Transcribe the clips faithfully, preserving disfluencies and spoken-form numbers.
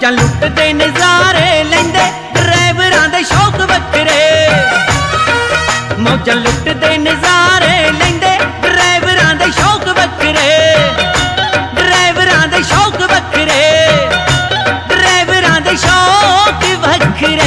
मौजां लुटदे नज़ारे लैंदे ड्राइवरां दे शौक वक्खरे। मौजां लुटदे नज़ारे लैंदे ड्राइवरां दे शौक वक्खरे। ड्राइवरां दे शौक वक्खरे। ड्राइवरां दे शौक वक्खरे।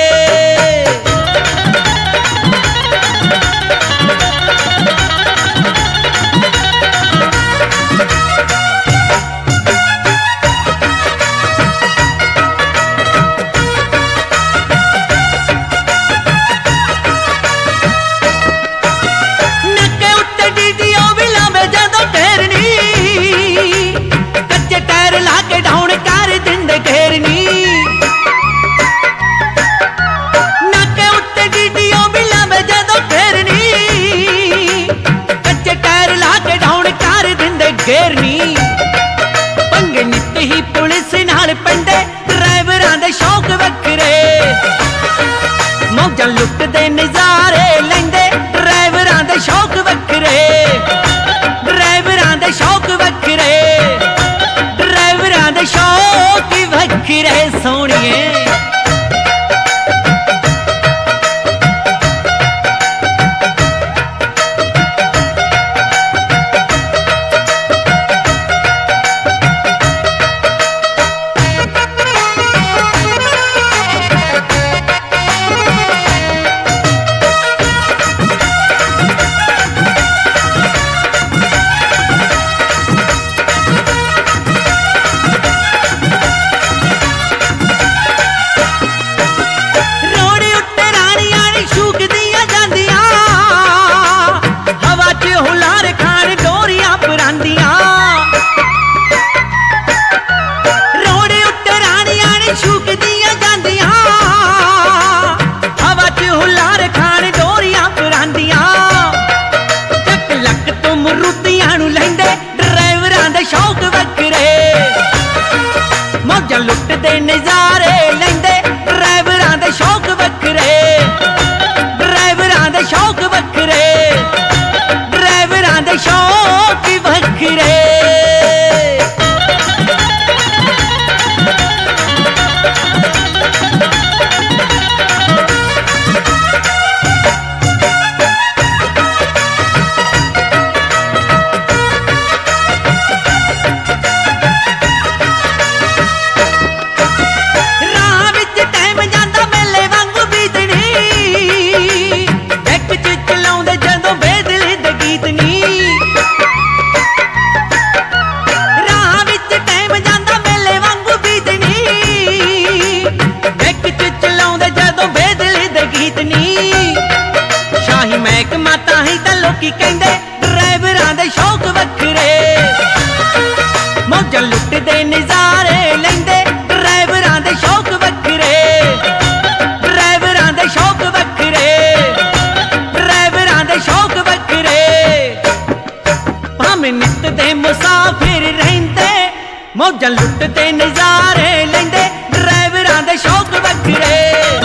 घेरनी पंगे नित ही पुलिस नाल पैंदे ड्राइवरां दे शौक वक्खरे। मौजां लुटदे नज़ारे लैंदे ड्राइवरां दे शौक वक्खरे। ड्राइवरां दे शौक वक्खरे। ड्राइवरां दे शौक वक्खरे सोहणिए। मौजां लुटदे नज़ारे लैंदे ड्राइवरां दे शौक वक्खरे। ड्राइवरां दे शौक वक्खरे। ड्राइवरां दे शौक वक्खरे। शाही महकमा ताहीं तां लोकी कहंदे ड्राइवरां दे शौक वक्खरे। मौजां लुटदे नज़ारे लैंदे ड्राइवरां दे शौक वक्खरे। ड्राइवरां दे शौक वक्खरे। ड्राइवरां दे शौक वक्खरे। भावें नित दे मुसाफिर रहिंदे मौजां लुटदे नज़ारे लैंदे ड्राइवरां दे शौक वक्खरे।